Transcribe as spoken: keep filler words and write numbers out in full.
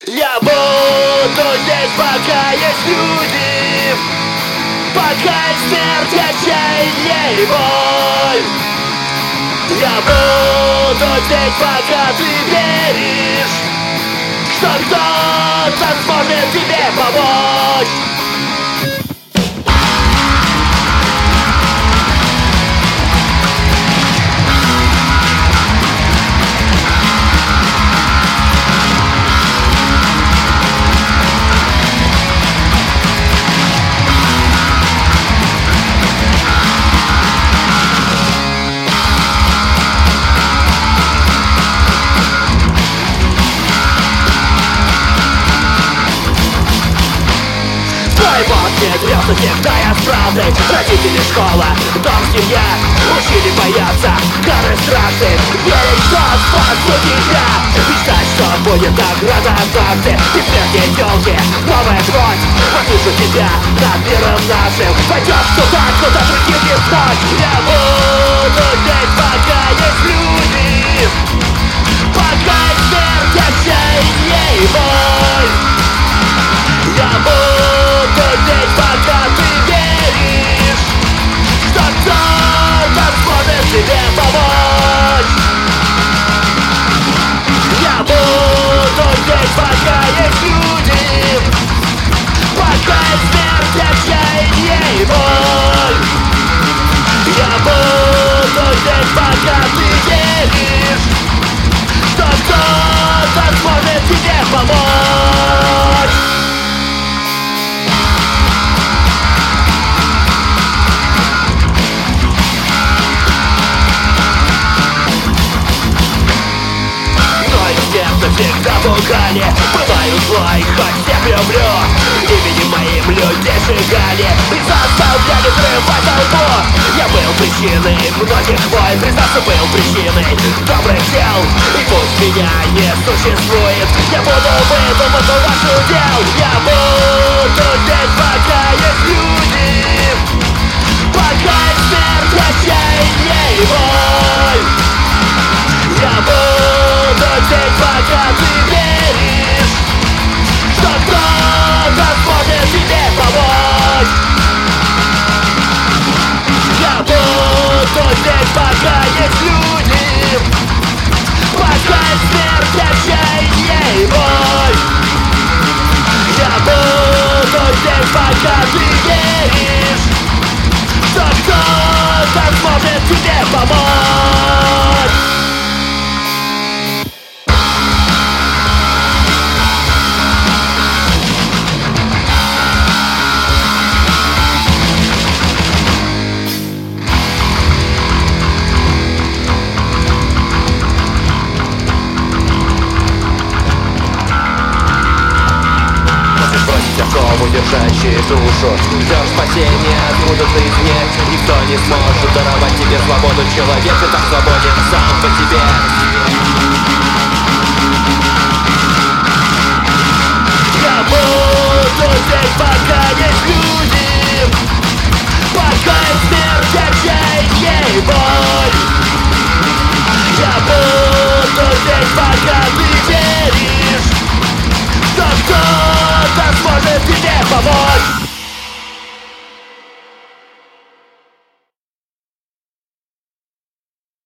Я буду здесь, пока есть люди, пока есть смерть, отчаяние и боль. Я буду здесь, пока ты веришь, что кто-то сможет тебе помочь. После звезд всегда с правдой. Родители, школа, дом, семья учили бояться кары страшной. Верить, что спасу тебя, мечтать, что будет награда однажды. И смерти тёлки, новая кровь, послышу тебя над миром нашим. Пойдёшь туда, куда другим не встать. Я буду здесь, пока есть люди, пока есть смерть, отчаяние и боль. Я буду здесь, пока ты веришь, что кто-то сможет тебе помочь. Я буду здесь, пока есть люди, пока есть смерть, отчаяние и боль. Я буду здесь, пока ты веришь, что кто-то сможет тебе помочь. Всегда пугали, бываю злой, хоть всех люблю. Именем моим люди сжигали и заставляли взрывать толпу. Я был причиной многих войн, признаться, был причиной добрых дел. И пусть меня не существует, я буду выдумать ваш удел. Я буду здесь, пока есть люди, пока есть смерть, отчаяние и боль. Я буду здесь, пока ты веришь, что кто-то сможет тебе помочь. Я буду здесь, пока есть люди, пока есть смерть, отчаяние и боль. Я буду здесь, пока ты веришь, что кто-то сможет тебе помочь. Удержащие душу, ждешь спасения откуда-то извне. Никто не сможет даровать тебе свободу. Человек ты так свободен сам по себе. Я буду здесь, пока есть люди, пока есть смерть, отчаяние и боль. Я буду здесь, пока ты веришь, что кто-то сможет тебе помочь.